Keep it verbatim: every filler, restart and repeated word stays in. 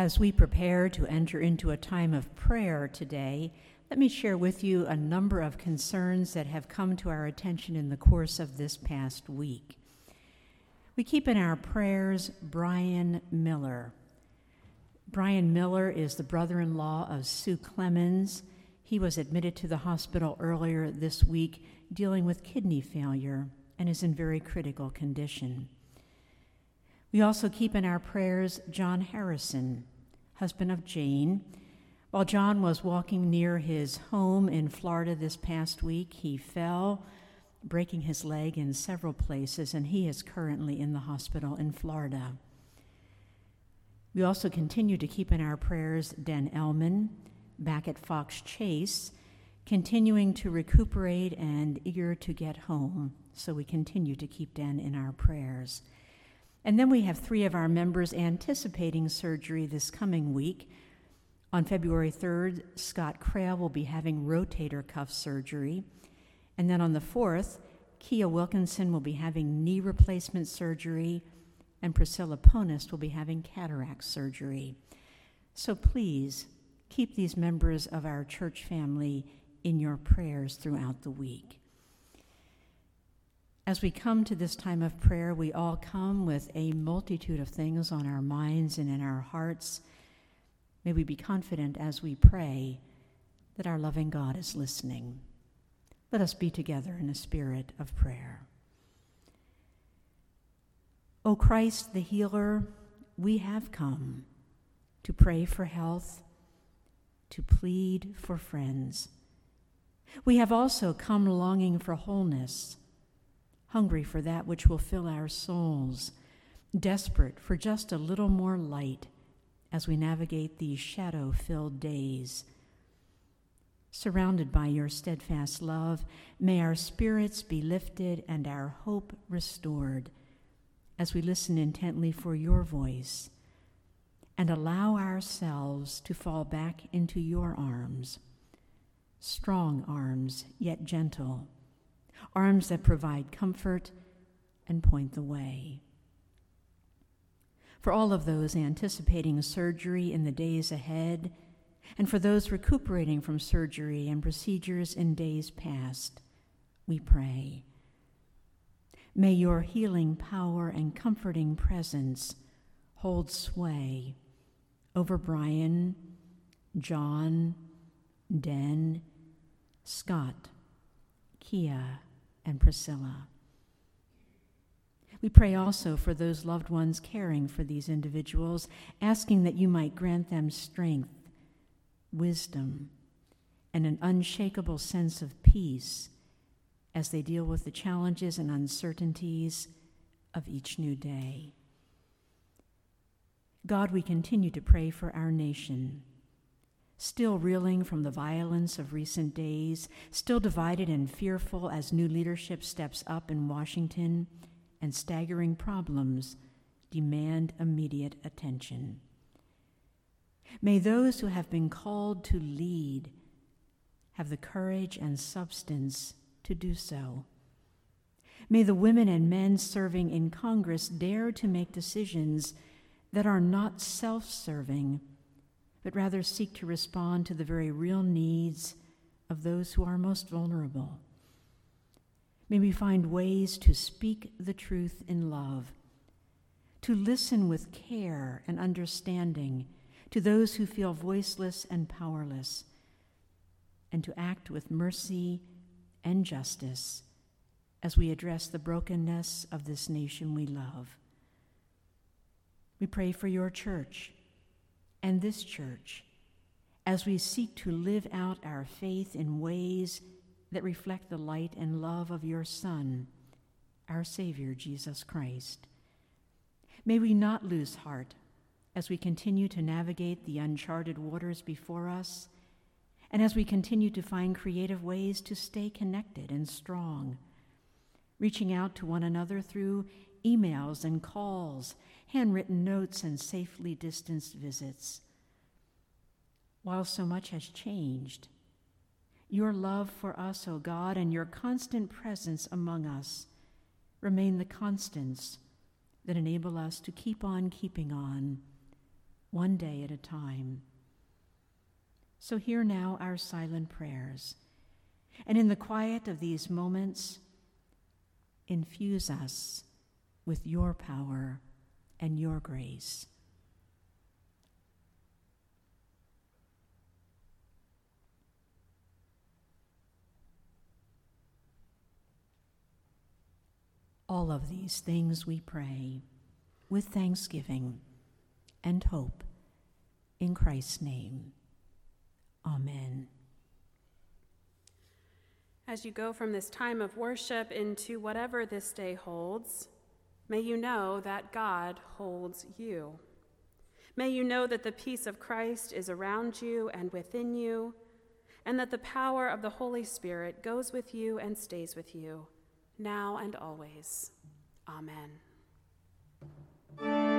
As we prepare to enter into a time of prayer today, let me share with you a number of concerns that have come to our attention in the course of this past week. We keep in our prayers Brian Miller. Brian Miller is the brother-in-law of Sue Clemens. He was admitted to the hospital earlier this week dealing with kidney failure and is in very critical condition. We also keep in our prayers John Harrison, husband of Jane. While John was walking near his home in Florida this past week, he fell, breaking his leg in several places, and he is currently in the hospital in Florida. We also continue to keep in our prayers Dan Ellman, back at Fox Chase, continuing to recuperate and eager to get home, so we continue to keep Dan in our prayers. And then we have three of our members anticipating surgery this coming week. On February third, Scott Crail will be having rotator cuff surgery. And then on the fourth, Kia Wilkinson will be having knee replacement surgery, and Priscilla Ponist will be having cataract surgery. So please keep these members of our church family in your prayers throughout the week. As we come to this time of prayer, we all come with a multitude of things on our minds and in our hearts. May we be confident as we pray that our loving God is listening. Let us be together in a spirit of prayer. O Christ the healer, we have come to pray for health, to plead for friends. We have also come longing for wholeness, hungry for that which will fill our souls, desperate for just a little more light as we navigate these shadow-filled days. Surrounded by your steadfast love, may our spirits be lifted and our hope restored as we listen intently for your voice and allow ourselves to fall back into your arms, strong arms, yet gentle, arms that provide comfort and point the way. For all of those anticipating surgery in the days ahead, and for those recuperating from surgery and procedures in days past, we pray. May your healing power and comforting presence hold sway over Brian, John, Den, Scott, Kia, and Priscilla. We pray also for those loved ones caring for these individuals, asking that you might grant them strength, wisdom, and an unshakable sense of peace as they deal with the challenges and uncertainties of each new day. God, we continue to pray for our nation, still reeling from the violence of recent days, still divided and fearful as new leadership steps up in Washington and staggering problems demand immediate attention. May those who have been called to lead have the courage and substance to do so. May the women and men serving in Congress dare to make decisions that are not self-serving, but rather seek to respond to the very real needs of those who are most vulnerable. May we find ways to speak the truth in love, to listen with care and understanding to those who feel voiceless and powerless, and to act with mercy and justice as we address the brokenness of this nation we love. We pray for your church and this church as we seek to live out our faith in ways that reflect the light and love of your Son, our Savior, Jesus Christ. May we not lose heart as we continue to navigate the uncharted waters before us, and as we continue to find creative ways to stay connected and strong, reaching out to one another through emails and calls, handwritten notes, and safely distanced visits. While so much has changed, your love for us, O God, and your constant presence among us remain the constants that enable us to keep on keeping on, one day at a time. So hear now our silent prayers, and in the quiet of these moments, infuse us with your power and your grace. All of these things we pray with thanksgiving and hope in Christ's name. Amen. As you go from this time of worship into whatever this day holds, may you know that God holds you. May you know that the peace of Christ is around you and within you, and that the power of the Holy Spirit goes with you and stays with you, now and always. Amen.